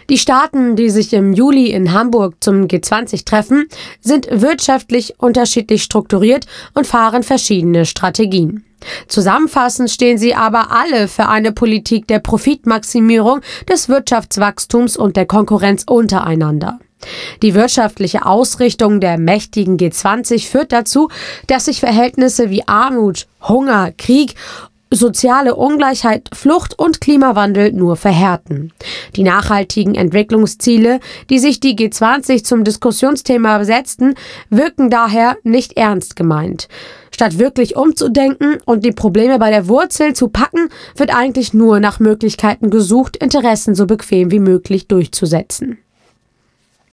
Die Staaten, die sich im Juli in Hamburg zum G20 treffen, sind wirtschaftlich unterschiedlich strukturiert und fahren verschiedene Strategien. Zusammenfassend stehen sie aber alle für eine Politik der Profitmaximierung, des Wirtschaftswachstums und der Konkurrenz untereinander. Die wirtschaftliche Ausrichtung der mächtigen G20 führt dazu, dass sich Verhältnisse wie Armut, Hunger, Krieg, soziale Ungleichheit, Flucht und Klimawandel nur verhärten. Die nachhaltigen Entwicklungsziele, die sich die G20 zum Diskussionsthema setzten, wirken daher nicht ernst gemeint. Statt wirklich umzudenken und die Probleme bei der Wurzel zu packen, wird eigentlich nur nach Möglichkeiten gesucht, Interessen so bequem wie möglich durchzusetzen.